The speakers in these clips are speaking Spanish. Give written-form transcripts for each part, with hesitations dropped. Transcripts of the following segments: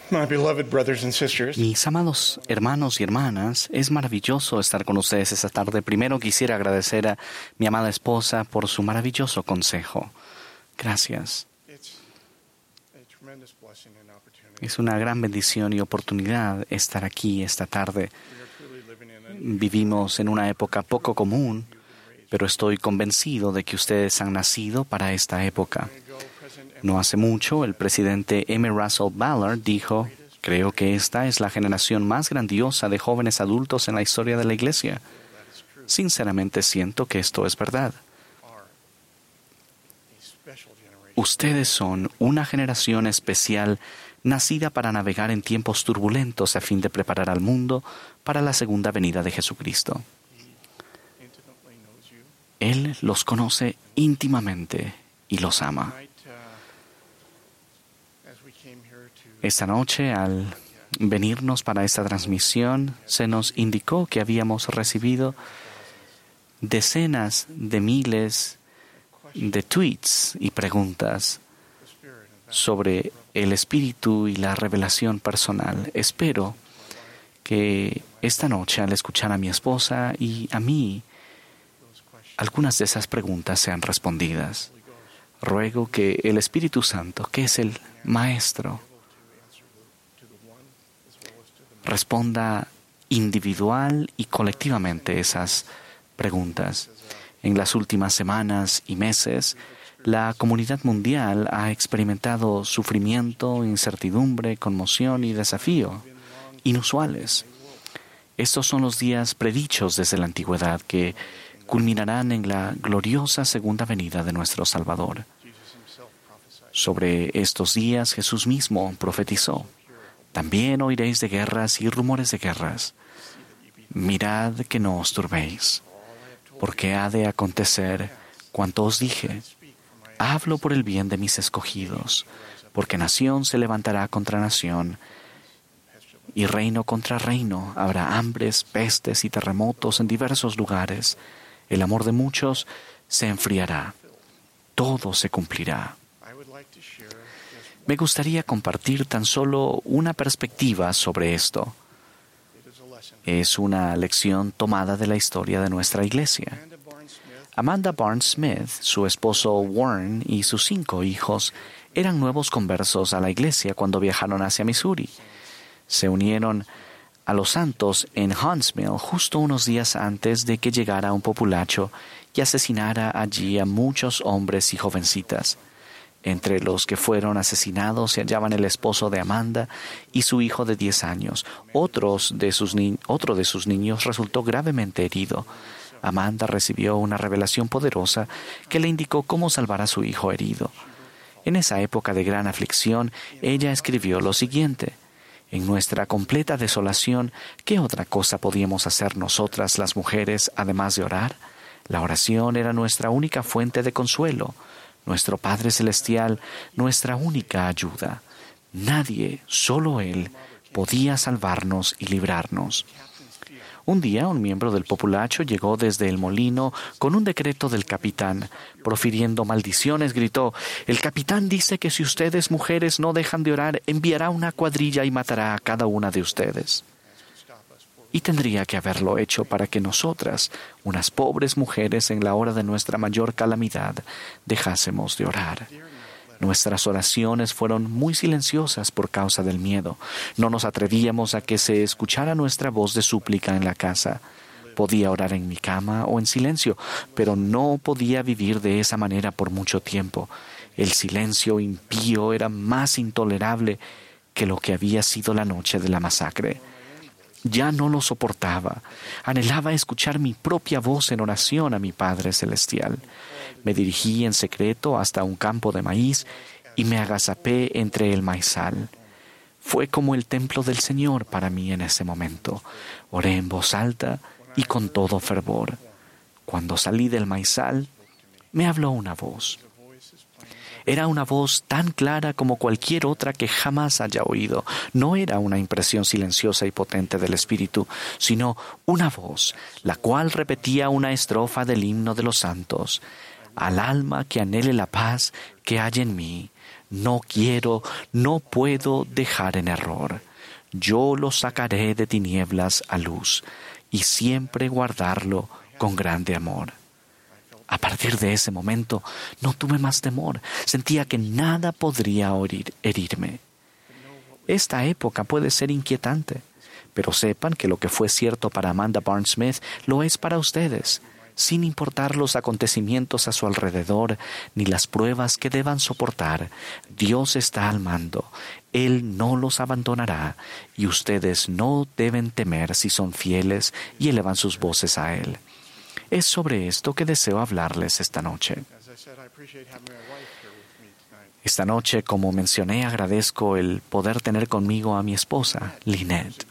My beloved brothers and sisters, Mis amados hermanos y hermanas, es maravilloso estar con ustedes esta tarde. Primero quisiera agradecer a mi amada esposa por su maravilloso consejo. Gracias. it's a tremendous blessing and opportunity. Es una gran bendición y oportunidad estar aquí esta tarde. We are truly living in a Vivimos en una época poco común, pero estoy convencido de que ustedes han nacido para esta época. No hace mucho, el presidente M. Russell Ballard dijo: creo que esta es la generación más grandiosa de jóvenes adultos en la historia de la Iglesia. Sinceramente siento que esto es verdad. are a special generation. Ustedes son una generación especial nacida para navegar en tiempos turbulentos a fin de preparar al mundo para la segunda venida de Jesucristo. Intimately knows you. Él los conoce íntimamente y los ama. Tonight, as we came here to Esta noche, al venirnos para esta transmisión, se nos indicó que habíamos recibido decenas de miles de tweets y preguntas the Spirit and that sobre el espíritu y la revelación personal. Espero que esta noche, al escuchar a mi esposa y a mí, those questions algunas de esas preguntas sean respondidas. Holy Ghost Ruego que el Espíritu Santo, que es el Maestro, to answer to the one as well as to the responda individual y colectivamente esas preguntas. En las últimas semanas y meses, la comunidad mundial ha experimentado sufrimiento, incertidumbre, conmoción y desafío inusuales. Estos son los días predichos desde la antigüedad que culminarán en la gloriosa segunda venida de nuestro Salvador. Jesus himself prophesied. Sobre estos días Jesús mismo profetizó: también oiréis de guerras y rumores de guerras. Mirad que no os turbéis, porque ha de acontecer cuanto os dije. Hablo por el bien de mis escogidos, porque nación se levantará contra nación y reino contra reino. Habrá hambres, pestes y terremotos en diversos lugares. El amor de muchos se enfriará. Todo se cumplirá. I would like to share just Me gustaría compartir tan solo una perspectiva sobre esto. it is a lesson. Es una lección tomada de la historia de nuestra iglesia. Amanda Barnes Smith Amanda Barnes Smith, su esposo Warren y sus 5 hijos eran nuevos conversos a la iglesia cuando viajaron hacia Missouri. Se unieron a los santos en Huntsville justo unos días antes de que llegara un populacho y asesinara allí a muchos hombres y jovencitas. Entre los que fueron asesinados se hallaban el esposo de Amanda y su hijo de 10 años. Otro de sus niños resultó gravemente herido. Amanda recibió una revelación poderosa que le indicó cómo salvar a su hijo herido. En esa época de gran aflicción, ella escribió lo siguiente: en nuestra completa desolación, ¿qué otra cosa podíamos hacer nosotras las mujeres además de orar? La oración era nuestra única fuente de consuelo, nuestro Padre Celestial, nuestra única ayuda. Nadie, solo Él, podía salvarnos y librarnos. Un día, un miembro del populacho llegó desde el molino con un decreto del capitán. Profiriendo maldiciones, gritó: «El capitán dice que si ustedes, mujeres, no dejan de orar, enviará una cuadrilla y matará a cada una de ustedes». Y tendría que haberlo hecho para que nosotras, unas pobres mujeres en la hora de nuestra mayor calamidad, dejásemos de orar. Nuestras oraciones fueron muy silenciosas por causa del miedo. No nos atrevíamos a que se escuchara nuestra voz de súplica en la casa. Podía orar en mi cama o en silencio, pero no podía vivir de esa manera por mucho tiempo. El silencio impío era más intolerable que lo que había sido la noche de la masacre. Ya no lo soportaba. Anhelaba escuchar mi propia voz en oración a mi Padre Celestial. Me dirigí en secreto hasta un campo de maíz y me agazapé entre el maizal. Fue como el templo del Señor para mí en ese momento. Oré en voz alta y con todo fervor. Cuando salí del maizal, me habló una voz. Era una voz tan clara como cualquier otra que jamás haya oído. No era una impresión silenciosa y potente del Espíritu, sino una voz, la cual repetía una estrofa del himno de los santos. Al alma que anhele la paz que hay en mí, No quiero, no puedo dejar en error. Yo lo sacaré de tinieblas a luz y siempre guardarlo con grande amor. A partir de ese momento no tuve más temor. Sentía que nada podría herirme. Esta época puede ser inquietante, pero sepan que lo que fue cierto para Amanda Barnes Smith lo es para ustedes, sin importar los acontecimientos a su alrededor ni las pruebas que deban soportar. Dios está al mando. Él no los abandonará y ustedes no deben temer si son fieles y elevan sus voces a Él. Es sobre esto que deseo hablarles esta noche. Esta noche, como mencioné, agradezco el poder tener conmigo a mi esposa, Lynette.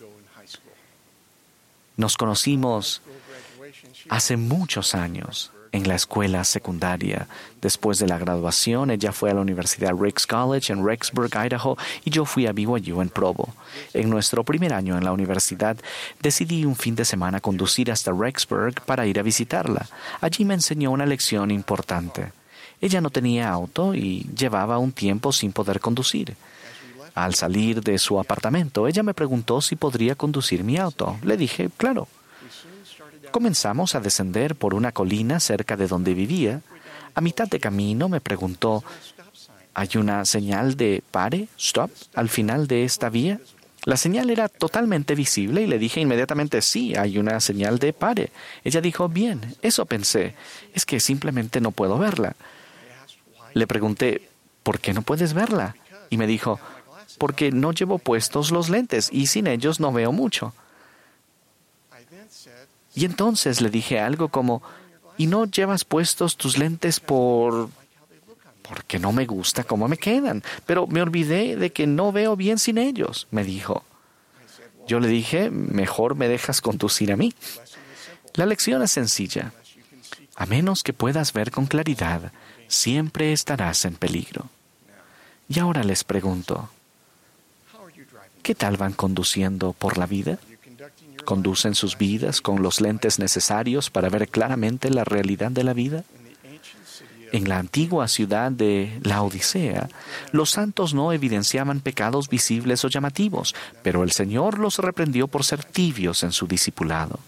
Nos conocimos hace muchos años en la escuela secundaria. Después de la graduación, ella fue a la Universidad Ricks College en Rexburg, Idaho, y yo fui a BYU en Provo. En nuestro primer año en la universidad, decidí un fin de semana conducir hasta Rexburg para ir a visitarla. Allí me enseñó una lección importante. Ella no tenía auto y llevaba un tiempo sin poder conducir. Al salir de su apartamento, ella me preguntó si podría conducir mi auto. Le dije, claro. Comenzamos a descender por una colina cerca de donde vivía. A mitad de camino me preguntó, ¿hay una señal de pare, stop, al final de esta vía? La señal era totalmente visible y le dije inmediatamente, sí, hay una señal de pare. Ella dijo, bien, eso pensé, es que simplemente no puedo verla. Le pregunté, ¿por qué no puedes verla? Y me dijo, porque no llevo puestos los lentes y sin ellos no veo mucho. Y entonces le dije algo como, ¿y no llevas puestos tus lentes porque no me gusta cómo me quedan? Pero me olvidé de que no veo bien sin ellos, me dijo. Yo le dije, mejor me dejas conducir a mí. La lección es sencilla. A menos que puedas ver con claridad, siempre estarás en peligro. Y ahora les pregunto, ¿qué tal van conduciendo por la vida? ¿Conducen sus vidas con los lentes necesarios para ver claramente la realidad de la vida? En la antigua ciudad de Laodicea, los santos no evidenciaban pecados visibles o llamativos, pero el Señor los reprendió por ser tibios en su discipulado.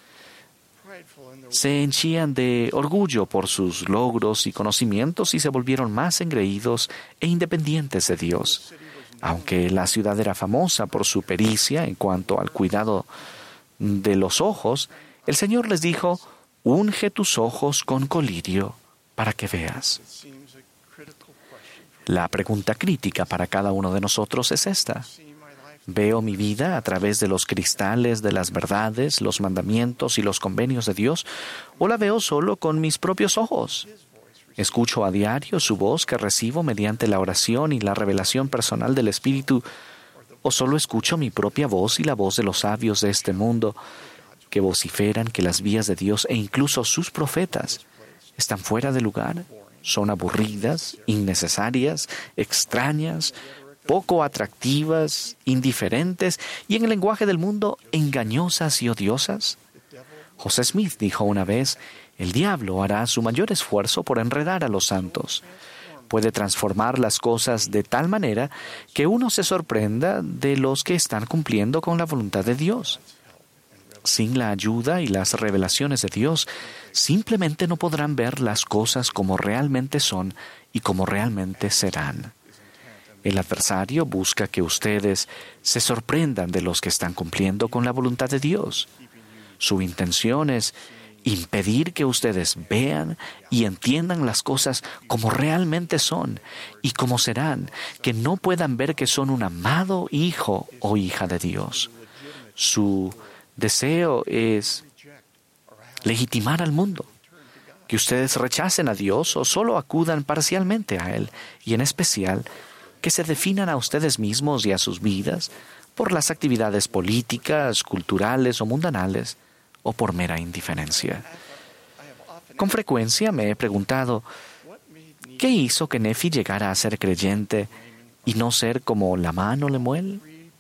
Se henchían de orgullo por sus logros y conocimientos y se volvieron más engreídos e independientes de Dios. Aunque la ciudad era famosa por su pericia en cuanto al cuidado de los ojos, el Señor les dijo, unge tus ojos con colirio para que veas. La pregunta crítica para cada uno de nosotros es esta. ¿Veo mi vida a través de los cristales de las verdades, los mandamientos y los convenios de Dios, o la veo solo con mis propios ojos? ¿Escucho a diario su voz que recibo mediante la oración y la revelación personal del Espíritu, o solo escucho mi propia voz y la voz de los sabios de este mundo que vociferan que las vías de Dios e incluso sus profetas están fuera de lugar, son aburridas, innecesarias, extrañas, poco atractivas, indiferentes y en el lenguaje del mundo engañosas y odiosas? José Smith dijo una vez, el diablo hará su mayor esfuerzo por enredar a los santos. Puede transformar las cosas de tal manera que uno se sorprenda de los que están cumpliendo con la voluntad de Dios. Sin la ayuda y las revelaciones de Dios, simplemente no podrán ver las cosas como realmente son y como realmente serán. El adversario busca que ustedes se sorprendan de los que están cumpliendo con la voluntad de Dios. Su intención es impedir que ustedes vean y entiendan las cosas como realmente son y como serán, que no puedan ver que son un amado hijo o hija de Dios. Su deseo es legitimar al mundo, que ustedes rechacen a Dios o solo acudan parcialmente a Él, y en especial que se definan a ustedes mismos y a sus vidas por las actividades políticas, culturales o mundanales, o por mera indiferencia. Con frecuencia me he preguntado, ¿qué hizo que Nephi llegara a ser creyente y no ser como Lamán o Lemuel?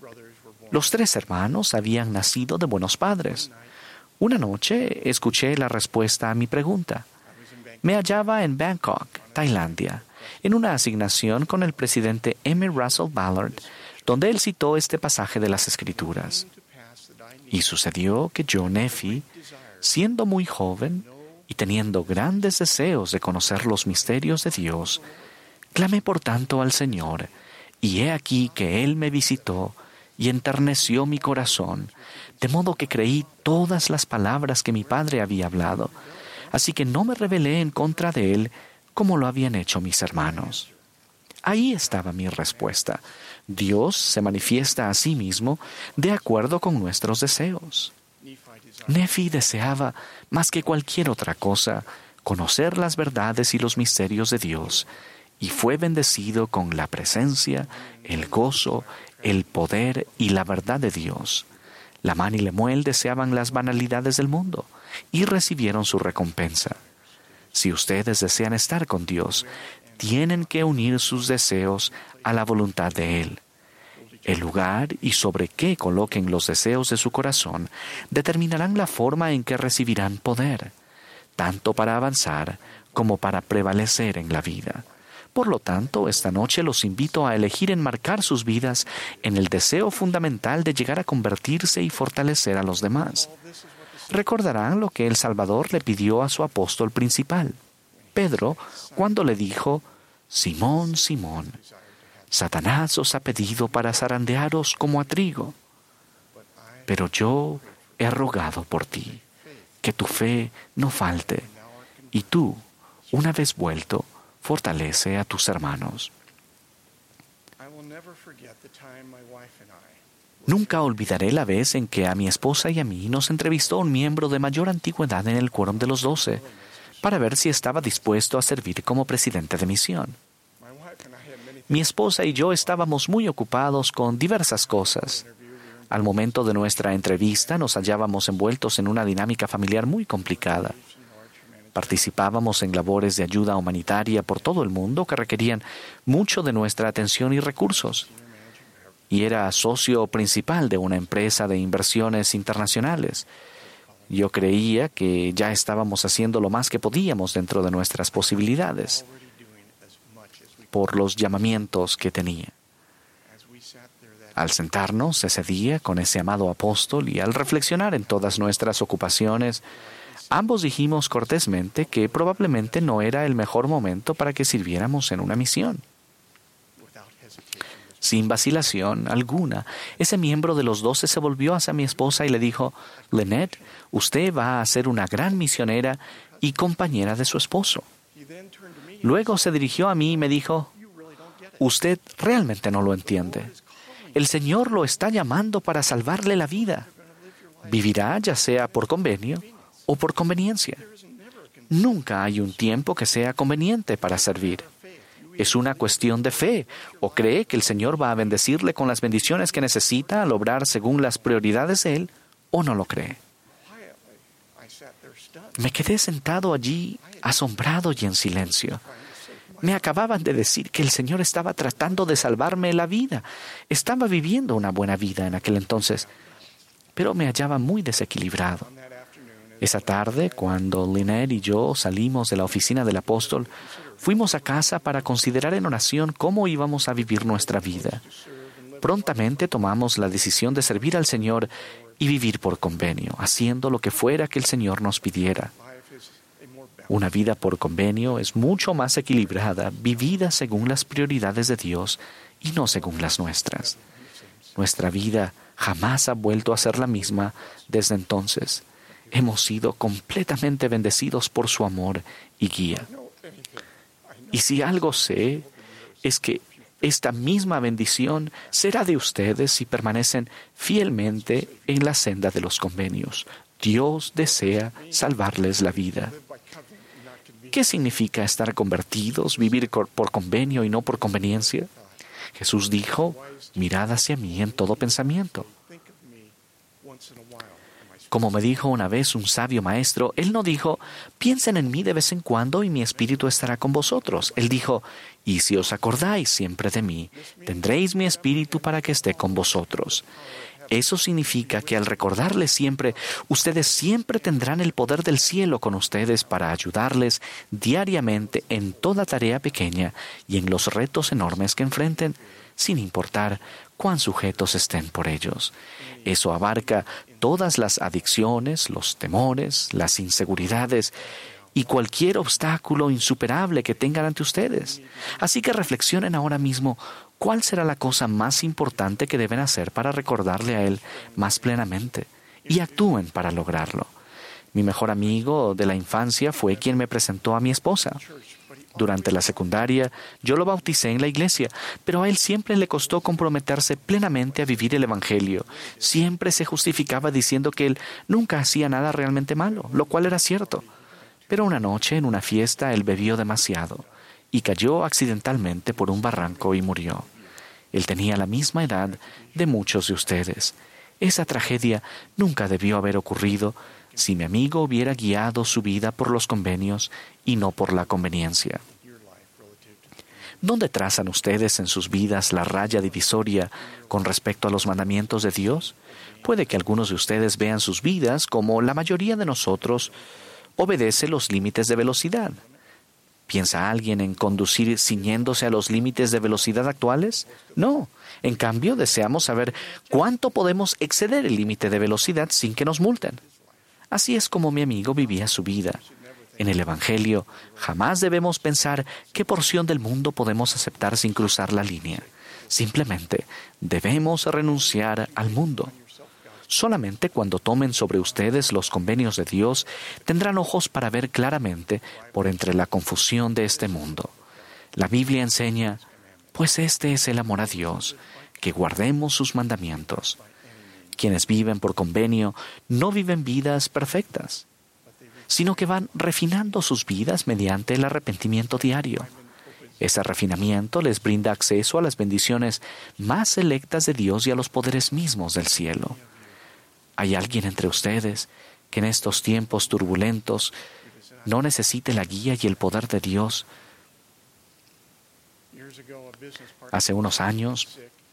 Los 3 hermanos habían nacido de buenos padres. Una noche escuché la respuesta a mi pregunta. Me hallaba en Bangkok, Tailandia. en una asignación con el presidente M. Russell Ballard, donde él citó este pasaje de las Escrituras. Y sucedió que yo, Nefi, siendo muy joven y teniendo grandes deseos de conocer los misterios de Dios, clamé por tanto al Señor, y he aquí que Él me visitó y enterneció mi corazón, de modo que creí todas las palabras que mi padre había hablado. Así que no me rebelé en contra de Él como lo habían hecho mis hermanos. Ahí estaba mi respuesta. Dios se manifiesta a sí mismo de acuerdo con nuestros deseos. Nefi deseaba, más que cualquier otra cosa, conocer las verdades y los misterios de Dios, y fue bendecido con la presencia, el gozo, el poder y la verdad de Dios. Lamán y Lemuel deseaban las banalidades del mundo y recibieron su recompensa. Si ustedes desean estar con Dios, tienen que unir sus deseos a la voluntad de Él. El lugar y sobre qué coloquen los deseos de su corazón determinarán la forma en que recibirán poder, tanto para avanzar como para prevalecer en la vida. Por lo tanto, esta noche los invito a elegir enmarcar sus vidas en el deseo fundamental de llegar a convertirse y fortalecer a los demás. Recordarán lo que el Salvador le pidió a su apóstol principal, Pedro, cuando le dijo: Simón, Simón, Satanás os ha pedido para zarandearos como a trigo, pero yo he rogado por ti, que tu fe no falte, y tú, una vez vuelto, fortalece a tus hermanos. Nunca olvidaré la vez en que a mi esposa y a mí nos entrevistó un miembro de mayor antigüedad en el Quórum de los 12 para ver si estaba dispuesto a servir como presidente de misión. Mi esposa y yo estábamos muy ocupados con diversas cosas. Al momento de nuestra entrevista nos hallábamos envueltos en una dinámica familiar muy complicada. Participábamos en labores de ayuda humanitaria por todo el mundo que requerían mucho de nuestra atención y recursos. Y era socio principal de una empresa de inversiones internacionales. Yo creía que ya estábamos haciendo lo más que podíamos dentro de nuestras posibilidades, por los llamamientos que tenía. Al sentarnos ese día con ese amado apóstol y al reflexionar en todas nuestras ocupaciones, ambos dijimos cortésmente que probablemente no era el mejor momento para que sirviéramos en una misión. Sin vacilación alguna, ese miembro de los 12 se volvió hacia mi esposa y le dijo: Lynette, usted va a ser una gran misionera y compañera de su esposo. Luego se dirigió a mí y me dijo: usted realmente no lo entiende. El Señor lo está llamando para salvarle la vida. Vivirá ya sea por convenio o por conveniencia. Nunca hay un tiempo que sea conveniente para servir. Es una cuestión de fe. O cree que el Señor va a bendecirle con las bendiciones que necesita al obrar según las prioridades de Él, o no lo cree. Me quedé sentado allí, asombrado y en silencio. Me acababan de decir que el Señor estaba tratando de salvarme la vida. Estaba viviendo una buena vida en aquel entonces, pero me hallaba muy desequilibrado. Esa tarde, cuando Lynette y yo salimos de la oficina del apóstol, fuimos a casa para considerar en oración cómo íbamos a vivir nuestra vida. Prontamente tomamos la decisión de servir al Señor y vivir por convenio, haciendo lo que fuera que el Señor nos pidiera. Una vida por convenio es mucho más equilibrada, vivida según las prioridades de Dios y no según las nuestras. Nuestra vida jamás ha vuelto a ser la misma desde entonces. Hemos sido completamente bendecidos por su amor y guía. Y si algo sé, es que esta misma bendición será de ustedes si permanecen fielmente en la senda de los convenios. Dios desea salvarles la vida. ¿Qué significa estar convertidos, vivir por convenio y no por conveniencia? Jesús dijo: mirad hacia mí en todo pensamiento. Como me dijo una vez un sabio maestro, Él no dijo: piensen en mí de vez en cuando y mi espíritu estará con vosotros. Él dijo: y si os acordáis siempre de mí, tendréis mi espíritu para que esté con vosotros. Eso significa que al recordarles siempre, ustedes siempre tendrán el poder del cielo con ustedes para ayudarles diariamente en toda tarea pequeña y en los retos enormes que enfrenten, sin importar cuán sujetos estén por ellos. Eso abarca todas las adicciones, los temores, las inseguridades y cualquier obstáculo insuperable que tengan ante ustedes. Así que reflexionen ahora mismo cuál será la cosa más importante que deben hacer para recordarle a Él más plenamente y actúen para lograrlo. Mi mejor amigo de la infancia fue quien me presentó a mi esposa. Durante la secundaria, yo lo bauticé en la iglesia, pero a él siempre le costó comprometerse plenamente a vivir el Evangelio. Siempre se justificaba diciendo que él nunca hacía nada realmente malo, lo cual era cierto. Pero una noche, en una fiesta, él bebió demasiado y cayó accidentalmente por un barranco y murió. Él tenía la misma edad de muchos de ustedes. Esa tragedia nunca debió haber ocurrido si mi amigo hubiera guiado su vida por los convenios y no por la conveniencia. ¿Dónde trazan ustedes en sus vidas la raya divisoria con respecto a los mandamientos de Dios? Puede que algunos de ustedes vean sus vidas como la mayoría de nosotros obedece los límites de velocidad. ¿Piensa alguien en conducir ciñéndose a los límites de velocidad actuales? No. En cambio, deseamos saber cuánto podemos exceder el límite de velocidad sin que nos multen. Así es como mi amigo vivía su vida. En el Evangelio, jamás debemos pensar qué porción del mundo podemos aceptar sin cruzar la línea. Simplemente debemos renunciar al mundo. Solamente cuando tomen sobre ustedes los convenios de Dios, tendrán ojos para ver claramente por entre la confusión de este mundo. La Biblia enseña, pues este es el amor a Dios, que guardemos sus mandamientos. Quienes viven por convenio no viven vidas perfectas, sino que van refinando sus vidas mediante el arrepentimiento diario. Ese refinamiento les brinda acceso a las bendiciones más selectas de Dios y a los poderes mismos del cielo. ¿Hay alguien entre ustedes que en estos tiempos turbulentos no necesite la guía y el poder de Dios? Hace unos años,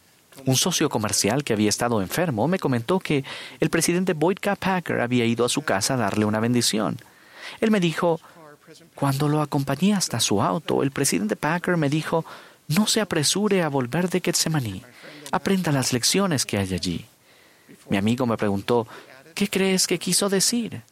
un socio comercial que había estado enfermo me comentó que el presidente Boyd K. Packer había ido a su casa a darle una bendición. Él me dijo, cuando lo acompañé hasta su auto, el presidente Packer me dijo, no se apresure a volver de Getsemaní, aprenda las lecciones que hay allí. Mi amigo me preguntó, ¿qué crees que quiso decir?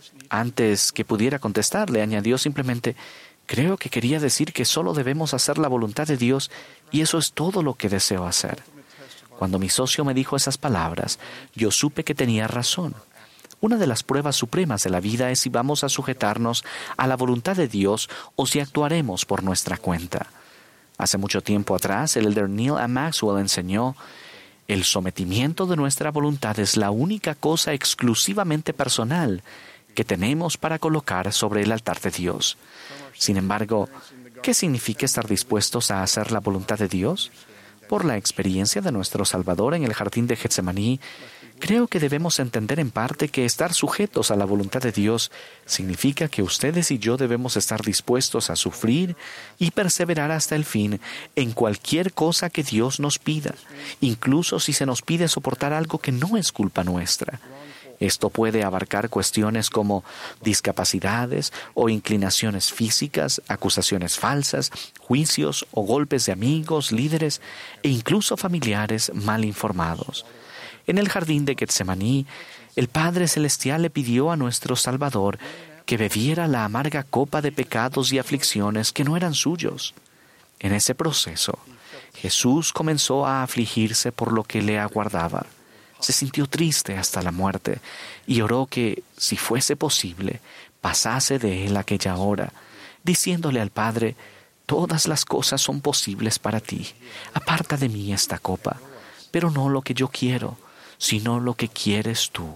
Antes que pudiera contestarle, añadió simplemente, creo que quería decir que solo debemos hacer la voluntad de Dios y eso es todo lo que deseo hacer. Cuando mi socio me dijo esas palabras, yo supe que tenía razón. Una de las pruebas supremas de la vida es si vamos a sujetarnos a la voluntad de Dios o si actuaremos por nuestra cuenta. Hace mucho tiempo atrás, el elder Neil A. Maxwell enseñó, el sometimiento de nuestra voluntad es la única cosa exclusivamente personal que tenemos para colocar sobre el altar de Dios. Sin embargo, ¿qué significa estar dispuestos a hacer la voluntad de Dios? Por la experiencia de nuestro Salvador en el jardín de Getsemaní, creo que debemos entender en parte que estar sujetos a la voluntad de Dios significa que ustedes y yo debemos estar dispuestos a sufrir y perseverar hasta el fin en cualquier cosa que Dios nos pida, incluso si se nos pide soportar algo que no es culpa nuestra. Esto puede abarcar cuestiones como discapacidades o inclinaciones físicas, acusaciones falsas, juicios o golpes de amigos, líderes e incluso familiares mal informados. En el jardín de Getsemaní, el Padre Celestial le pidió a nuestro Salvador que bebiera la amarga copa de pecados y aflicciones que no eran suyos. En ese proceso, Jesús comenzó a afligirse por lo que le aguardaba. Se sintió triste hasta la muerte y oró que, si fuese posible, pasase de él aquella hora, diciéndole al Padre, todas las cosas son posibles para ti, aparta de mí esta copa, pero no lo que yo quiero, sino lo que quieres tú.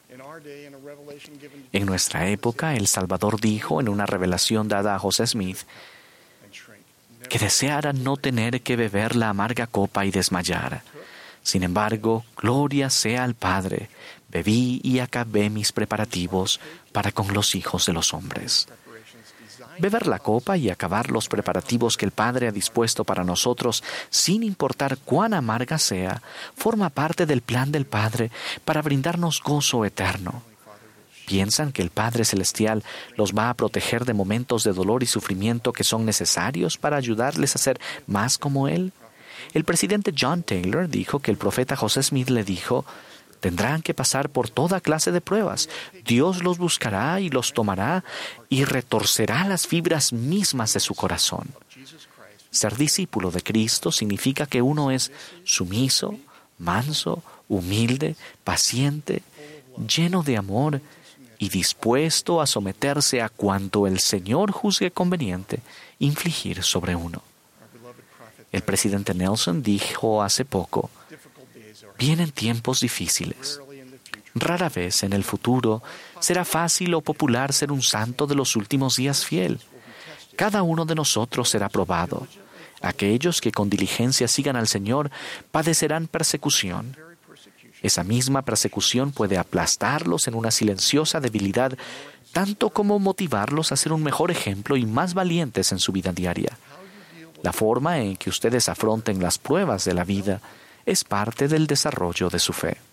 En nuestra época, el Salvador dijo en una revelación dada a José Smith que deseara no tener que beber la amarga copa y desmayar. Sin embargo, gloria sea al Padre, bebí y acabé mis preparativos para con los hijos de los hombres. Beber la copa y acabar los preparativos que el Padre ha dispuesto para nosotros, sin importar cuán amarga sea, forma parte del plan del Padre para brindarnos gozo eterno. ¿Piensan que el Padre Celestial los va a proteger de momentos de dolor y sufrimiento que son necesarios para ayudarles a ser más como Él? El presidente John Taylor dijo que el profeta José Smith le dijo: tendrán que pasar por toda clase de pruebas. Dios los buscará y los tomará y retorcerá las fibras mismas de su corazón. Ser discípulo de Cristo significa que uno es sumiso, manso, humilde, paciente, lleno de amor y dispuesto a someterse a cuanto el Señor juzgue conveniente infligir sobre uno. El presidente Nelson dijo hace poco: vienen tiempos difíciles. Rara vez en el futuro será fácil o popular ser un santo de los últimos días fiel. Cada uno de nosotros será probado. Aquellos que con diligencia sigan al Señor padecerán persecución. Esa misma persecución puede aplastarlos en una silenciosa debilidad, tanto como motivarlos a ser un mejor ejemplo y más valientes en su vida diaria. La forma en que ustedes afronten las pruebas de la vida es parte del desarrollo de su fe.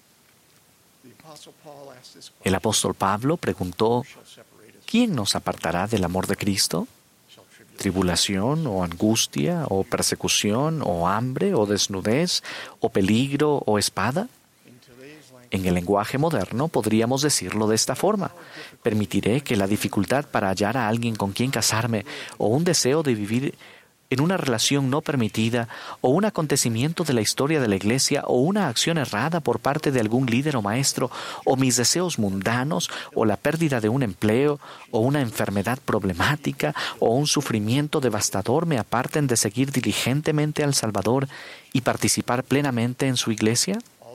El apóstol Pablo preguntó: ¿quién nos apartará del amor de Cristo? ¿Tribulación o angustia o persecución o hambre o desnudez o peligro o espada? En el lenguaje moderno podríamos decirlo de esta forma: permitiré que la dificultad para hallar a alguien con quien casarme, o un deseo de vivir en una relación no permitida, o un acontecimiento de la historia de la Iglesia, o una acción errada por parte de algún líder o maestro, o mis deseos mundanos, o la pérdida de un empleo, o una enfermedad problemática, o un sufrimiento devastador me aparten de seguir diligentemente al Salvador y participar plenamente en su Iglesia?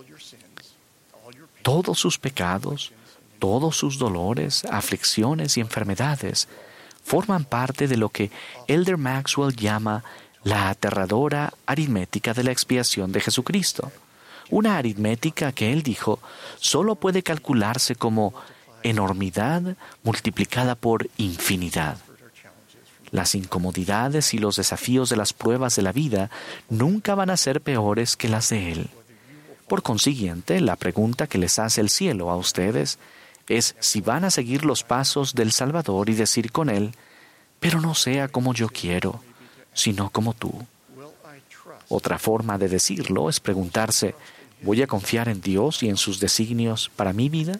Todos sus pecados, todos sus dolores, aflicciones y enfermedades forman parte de lo que Elder Maxwell llama la aterradora aritmética de la expiación de Jesucristo. Una aritmética que él dijo solo puede calcularse como enormidad multiplicada por infinidad. Las incomodidades y los desafíos de las pruebas de la vida nunca van a ser peores que las de Él. Por consiguiente, la pregunta que les hace el cielo a ustedes es si van a seguir los pasos del Salvador y decir con Él: pero no sea como yo quiero, sino como tú. Otra forma de decirlo es preguntarse: ¿voy a confiar en Dios y en sus designios para mi vida?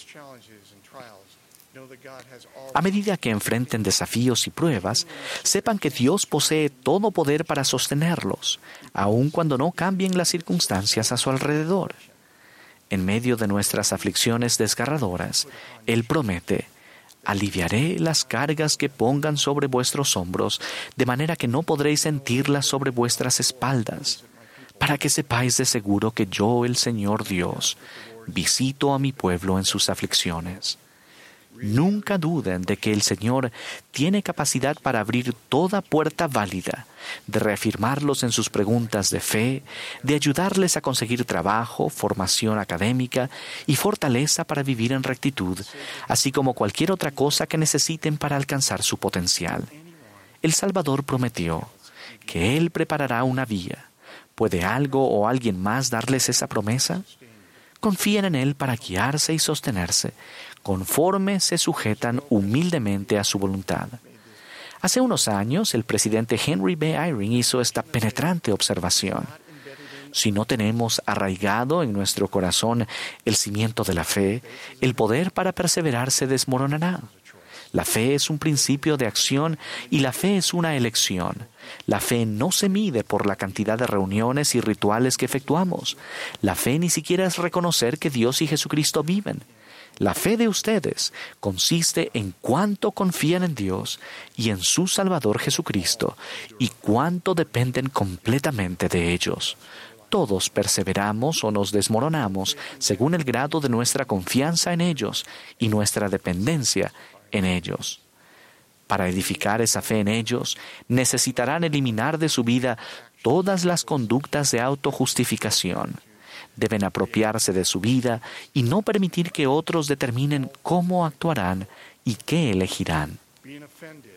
A medida que enfrenten desafíos y pruebas, sepan que Dios posee todo poder para sostenerlos, aun cuando no cambien las circunstancias a su alrededor. En medio de nuestras aflicciones desgarradoras, Él promete: aliviaré las cargas que pongan sobre vuestros hombros, de manera que no podréis sentirlas sobre vuestras espaldas, para que sepáis de seguro que yo, el Señor Dios, visito a mi pueblo en sus aflicciones. Nunca duden de que el Señor tiene capacidad para abrir toda puerta válida, de reafirmarlos en sus preguntas de fe, de ayudarles a conseguir trabajo, formación académica y fortaleza para vivir en rectitud, así como cualquier otra cosa que necesiten para alcanzar su potencial. El Salvador prometió que Él preparará una vía. ¿Puede algo o alguien más darles esa promesa? Confíen en Él para guiarse y sostenerse, conforme se sujetan humildemente a su voluntad. Hace unos años, el presidente Henry B. Eyring hizo esta penetrante observación: si no tenemos arraigado en nuestro corazón el cimiento de la fe, el poder para perseverar se desmoronará. La fe es un principio de acción y la fe es una elección. La fe no se mide por la cantidad de reuniones y rituales que efectuamos. La fe ni siquiera es reconocer que Dios y Jesucristo viven. La fe de ustedes consiste en cuánto confían en Dios y en su Salvador Jesucristo y cuánto dependen completamente de ellos. Todos perseveramos o nos desmoronamos según el grado de nuestra confianza en ellos y nuestra dependencia en ellos. Para edificar esa fe en ellos, necesitarán eliminar de su vida todas las conductas de autojustificación. Deben apropiarse de su vida y no permitir que otros determinen cómo actuarán y qué elegirán.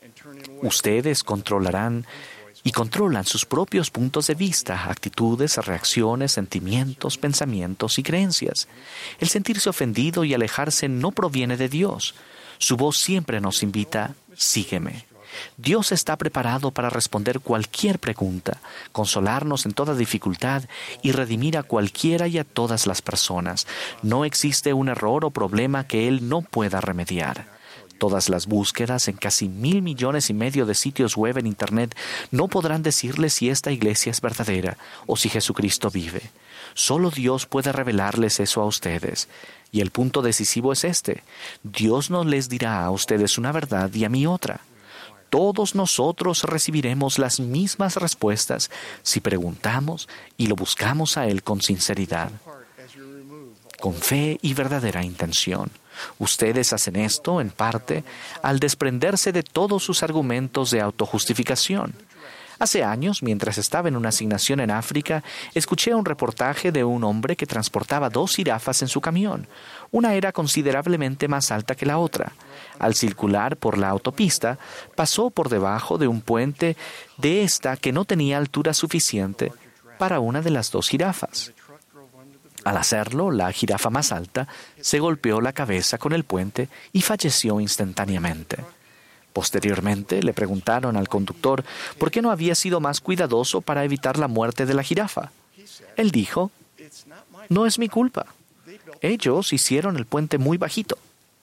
Ustedes controlarán y controlan sus propios puntos de vista, actitudes, reacciones, sentimientos, pensamientos y creencias. El sentirse ofendido y alejarse no proviene de Dios. Su voz siempre nos invita, sígueme. Dios está preparado para responder cualquier pregunta, consolarnos en toda dificultad y redimir a cualquiera y a todas las personas. No existe un error o problema que Él no pueda remediar. Todas las búsquedas en casi 1.000 millones y medio de sitios web en Internet no podrán decirles si esta iglesia es verdadera o si Jesucristo vive. Solo Dios puede revelarles eso a ustedes. Y el punto decisivo es este. Dios no les dirá a ustedes una verdad y a mí otra. Todos nosotros recibiremos las mismas respuestas si preguntamos y lo buscamos a Él con sinceridad, con fe y verdadera intención. Ustedes hacen esto, en parte, al desprenderse de todos sus argumentos de autojustificación. Hace años, mientras estaba en una asignación en África, escuché un reportaje de un hombre que transportaba 2 jirafas en su camión. Una era considerablemente más alta que la otra. Al circular por la autopista, pasó por debajo de un puente de esta que no tenía altura suficiente para una de las 2 jirafas. Al hacerlo, la jirafa más alta se golpeó la cabeza con el puente y falleció instantáneamente. Posteriormente, le preguntaron al conductor por qué no había sido más cuidadoso para evitar la muerte de la jirafa. Él dijo, no es mi culpa. Ellos hicieron el puente muy bajito.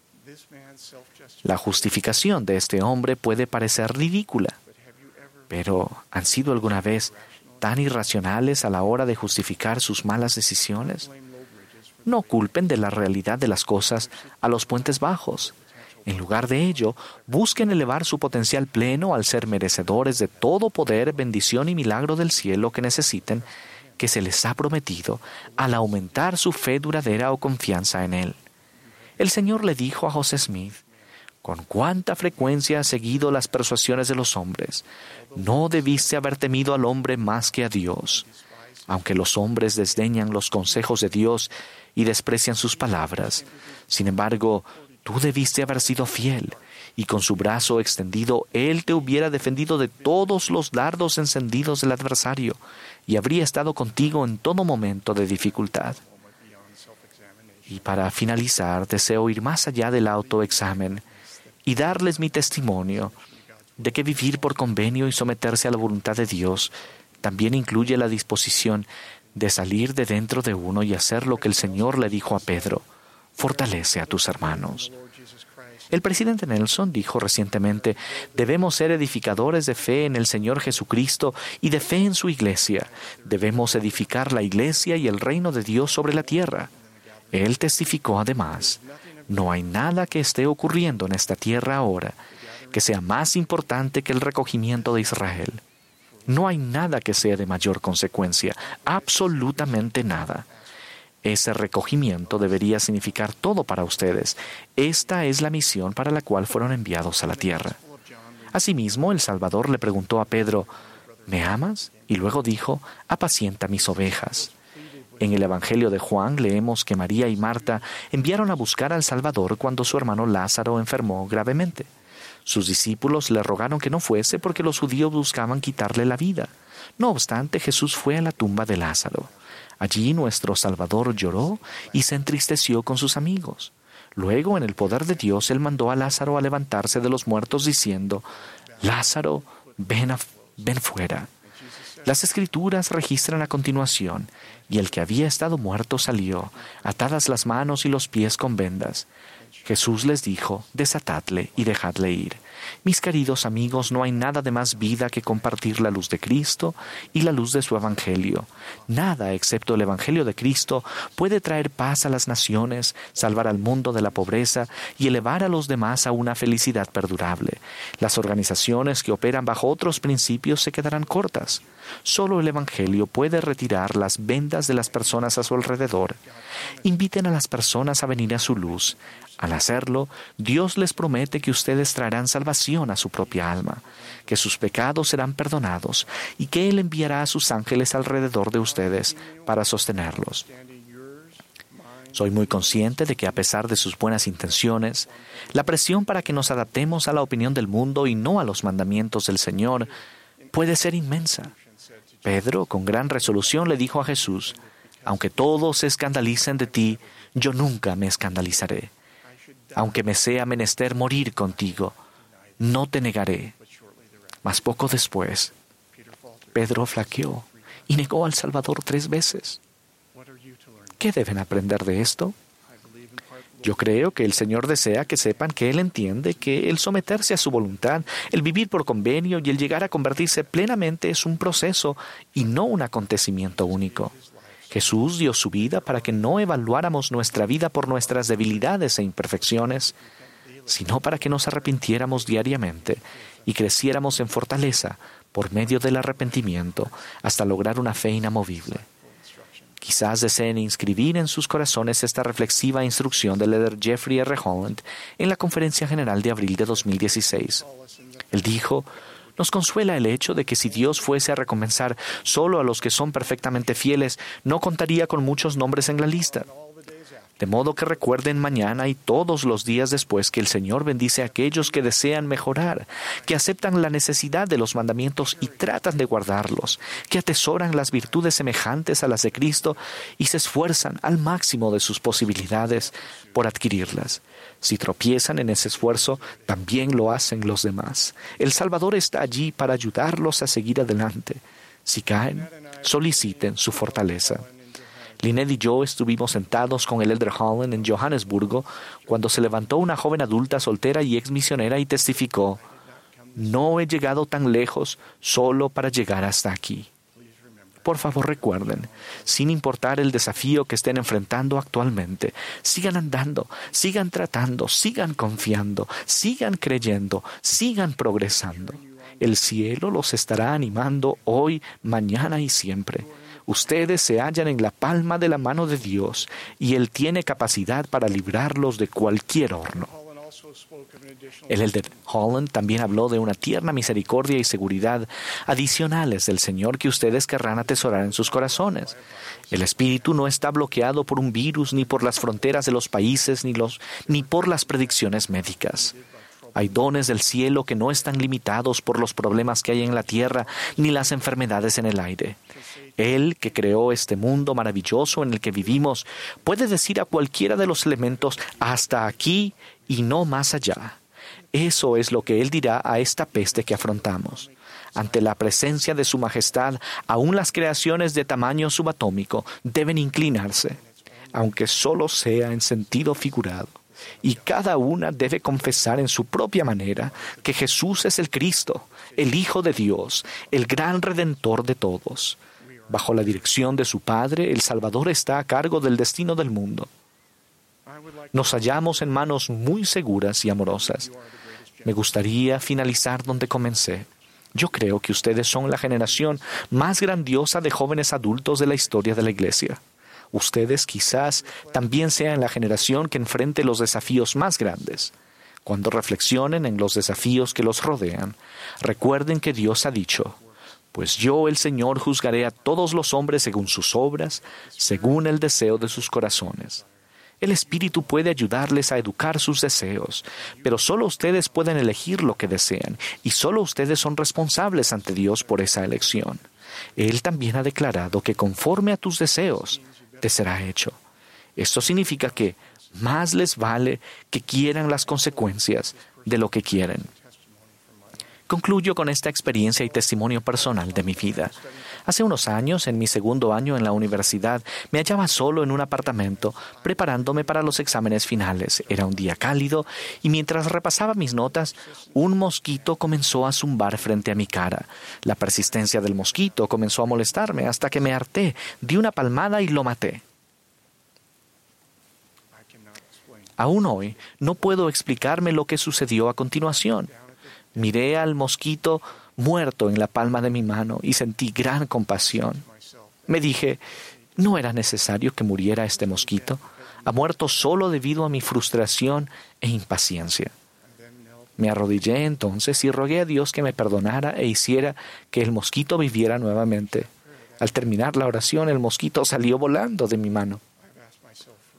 La justificación de este hombre puede parecer ridícula, pero ¿han sido alguna vez tan irracionales a la hora de justificar sus malas decisiones? No culpen de la realidad de las cosas a los puentes bajos. En lugar de ello, busquen elevar su potencial pleno al ser merecedores de todo poder, bendición y milagro del cielo que necesiten, que se les ha prometido, al aumentar su fe duradera o confianza en Él. El Señor le dijo a José Smith, «¿Con cuánta frecuencia has seguido las persuasiones de los hombres? No debiste haber temido al hombre más que a Dios. Aunque los hombres desdeñan los consejos de Dios y desprecian sus palabras, sin embargo, tú debiste haber sido fiel, y con su brazo extendido Él te hubiera defendido de todos los dardos encendidos del adversario, y habría estado contigo en todo momento de dificultad». Y para finalizar, deseo ir más allá del autoexamen y darles mi testimonio de que vivir por convenio y someterse a la voluntad de Dios también incluye la disposición de salir de dentro de uno y hacer lo que el Señor le dijo a Pedro: fortalece a tus hermanos. El presidente Nelson dijo recientemente, debemos ser edificadores de fe en el Señor Jesucristo y de fe en su iglesia. Debemos edificar la iglesia y el reino de Dios sobre la tierra. Él testificó además, no hay nada que esté ocurriendo en esta tierra ahora que sea más importante que el recogimiento de Israel. No hay nada que sea de mayor consecuencia, absolutamente nada. Ese recogimiento debería significar todo para ustedes. Esta es la misión para la cual fueron enviados a la tierra. Asimismo, el Salvador le preguntó a Pedro, ¿me amas? Y luego dijo, apacienta mis ovejas. En el Evangelio de Juan leemos que María y Marta enviaron a buscar al Salvador cuando su hermano Lázaro enfermó gravemente. Sus discípulos le rogaron que no fuese porque los judíos buscaban quitarle la vida. No obstante, Jesús fue a la tumba de Lázaro. Allí nuestro Salvador lloró y se entristeció con sus amigos. Luego, en el poder de Dios, Él mandó a Lázaro a levantarse de los muertos diciendo, Lázaro, ven fuera. Las Escrituras registran a continuación, y el que había estado muerto salió, atadas las manos y los pies con vendas. Jesús les dijo, desatadle y dejadle ir. Mis queridos amigos, no hay nada de más vida que compartir la luz de Cristo y la luz de su Evangelio. Nada, excepto el Evangelio de Cristo, puede traer paz a las naciones, salvar al mundo de la pobreza y elevar a los demás a una felicidad perdurable. Las organizaciones que operan bajo otros principios se quedarán cortas. Solo el Evangelio puede retirar las vendas de las personas a su alrededor. Inviten a las personas a venir a su luz. Al hacerlo, Dios les promete que ustedes traerán salvación a su propia alma, que sus pecados serán perdonados y que Él enviará a sus ángeles alrededor de ustedes para sostenerlos. Soy muy consciente de que a pesar de sus buenas intenciones, la presión para que nos adaptemos a la opinión del mundo y no a los mandamientos del Señor puede ser inmensa. Pedro, con gran resolución, le dijo a Jesús: aunque todos se escandalicen de ti, yo nunca me escandalizaré. Aunque me sea menester morir contigo, no te negaré. Mas poco después, Pedro flaqueó y negó al Salvador 3 veces. ¿Qué deben aprender de esto? Yo creo que el Señor desea que sepan que Él entiende que el someterse a su voluntad, el vivir por convenio y el llegar a convertirse plenamente es un proceso y no un acontecimiento único. Jesús dio su vida para que no evaluáramos nuestra vida por nuestras debilidades e imperfecciones, sino para que nos arrepintiéramos diariamente y creciéramos en fortaleza por medio del arrepentimiento hasta lograr una fe inamovible. Quizás deseen inscribir en sus corazones esta reflexiva instrucción del líder Jeffrey R. Holland en la Conferencia General de abril de 2016. Él dijo: nos consuela el hecho de que si Dios fuese a recompensar solo a los que son perfectamente fieles, no contaría con muchos nombres en la lista. De modo que recuerden mañana y todos los días después que el Señor bendice a aquellos que desean mejorar, que aceptan la necesidad de los mandamientos y tratan de guardarlos, que atesoran las virtudes semejantes a las de Cristo y se esfuerzan al máximo de sus posibilidades por adquirirlas. Si tropiezan en ese esfuerzo, también lo hacen los demás. El Salvador está allí para ayudarlos a seguir adelante. Si caen, soliciten su fortaleza. Lynette y yo estuvimos sentados con el elder Holland en Johannesburgo cuando se levantó una joven adulta soltera y ex misionera y testificó: no he llegado tan lejos solo para llegar hasta aquí. Por favor, recuerden, sin importar el desafío que estén enfrentando actualmente, sigan andando, sigan tratando, sigan confiando, sigan creyendo, sigan progresando. El cielo los estará animando hoy, mañana y siempre. Ustedes se hallan en la palma de la mano de Dios y Él tiene capacidad para librarlos de cualquier horno. El elder Holland también habló de una tierna misericordia y seguridad adicionales del Señor que ustedes querrán atesorar en sus corazones. El espíritu no está bloqueado por un virus, ni por las fronteras de los países, ni por las predicciones médicas. Hay dones del cielo que no están limitados por los problemas que hay en la tierra, ni las enfermedades en el aire. Él, que creó este mundo maravilloso en el que vivimos, puede decir a cualquiera de los elementos: hasta aquí y no más allá. Eso es lo que Él dirá a esta peste que afrontamos. Ante la presencia de su majestad, aún las creaciones de tamaño subatómico deben inclinarse, aunque solo sea en sentido figurado. Y cada una debe confesar en su propia manera que Jesús es el Cristo, el Hijo de Dios, el gran Redentor de todos. Bajo la dirección de su Padre, el Salvador está a cargo del destino del mundo. Nos hallamos en manos muy seguras y amorosas. Me gustaría finalizar donde comencé. Yo creo que ustedes son la generación más grandiosa de jóvenes adultos de la historia de la Iglesia. Ustedes quizás también sean la generación que enfrente los desafíos más grandes. Cuando reflexionen en los desafíos que los rodean, recuerden que Dios ha dicho: pues yo, el Señor, juzgaré a todos los hombres según sus obras, según el deseo de sus corazones. El Espíritu puede ayudarles a educar sus deseos, pero solo ustedes pueden elegir lo que desean, y solo ustedes son responsables ante Dios por esa elección. Él también ha declarado que conforme a tus deseos, te será hecho. Esto significa que más les vale que quieran las consecuencias de lo que quieren. Concluyo con esta experiencia y testimonio personal de mi vida. Hace unos años, en mi segundo año en la universidad, me hallaba solo en un apartamento, preparándome para los exámenes finales. Era un día cálido, y mientras repasaba mis notas, un mosquito comenzó a zumbar frente a mi cara. La persistencia del mosquito comenzó a molestarme hasta que me harté, di una palmada y lo maté. Aún hoy, no puedo explicarme lo que sucedió a continuación. Miré al mosquito muerto en la palma de mi mano y sentí gran compasión. Me dije: no era necesario que muriera este mosquito. Ha muerto solo debido a mi frustración e impaciencia. Me arrodillé entonces y rogué a Dios que me perdonara e hiciera que el mosquito viviera nuevamente. Al terminar la oración, el mosquito salió volando de mi mano.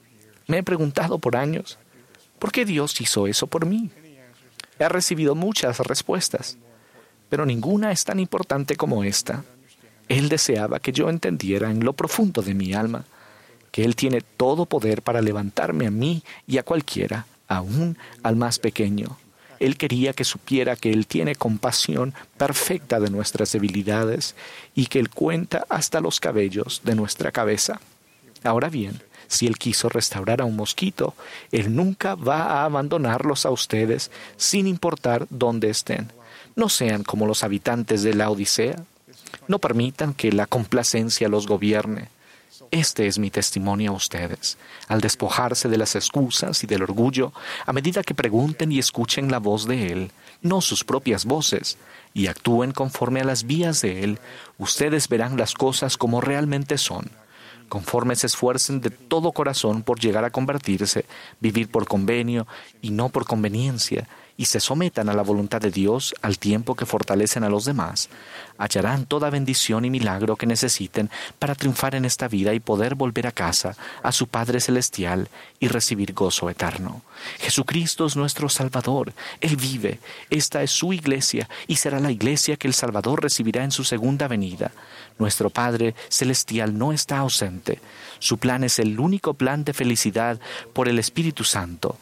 Me he preguntado por años, ¿por qué Dios hizo eso por mí? He recibido muchas respuestas, pero ninguna es tan importante como esta. Él deseaba que yo entendiera en lo profundo de mi alma que Él tiene todo poder para levantarme a mí y a cualquiera, aún al más pequeño. Él quería que supiera que Él tiene compasión perfecta de nuestras debilidades y que Él cuenta hasta los cabellos de nuestra cabeza. Ahora bien, si Él quiso restaurar a un mosquito, Él nunca va a abandonarlos a ustedes sin importar dónde estén. No sean como los habitantes de la Odisea. No permitan que la complacencia los gobierne. Este es mi testimonio a ustedes. Al despojarse de las excusas y del orgullo, a medida que pregunten y escuchen la voz de Él, no sus propias voces, y actúen conforme a las vías de Él, ustedes verán las cosas como realmente son. Conforme se esfuercen de todo corazón por llegar a convertirse, vivir por convenio y no por conveniencia, y se sometan a la voluntad de Dios al tiempo que fortalecen a los demás, hallarán toda bendición y milagro que necesiten para triunfar en esta vida y poder volver a casa, a su Padre Celestial, y recibir gozo eterno. Jesucristo es nuestro Salvador. Él vive. Esta es su iglesia y será la iglesia que el Salvador recibirá en su segunda venida. Nuestro Padre Celestial no está ausente. Su plan es el único plan de felicidad por el Espíritu Santo.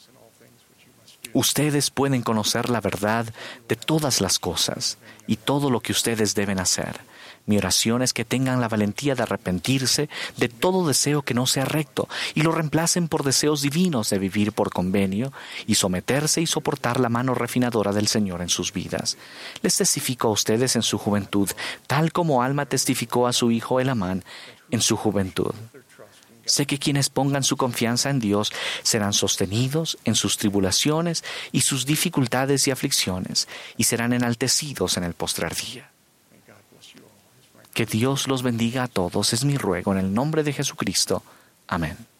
Ustedes pueden conocer la verdad de todas las cosas y todo lo que ustedes deben hacer. Mi oración es que tengan la valentía de arrepentirse de todo deseo que no sea recto y lo reemplacen por deseos divinos de vivir por convenio y someterse y soportar la mano refinadora del Señor en sus vidas. Les testifico a ustedes en su juventud, tal como Alma testificó a su hijo Elamán en su juventud. Sé que quienes pongan su confianza en Dios serán sostenidos en sus tribulaciones y sus dificultades y aflicciones, y serán enaltecidos en el postrer día. Que Dios los bendiga a todos, es mi ruego en el nombre de Jesucristo. Amén.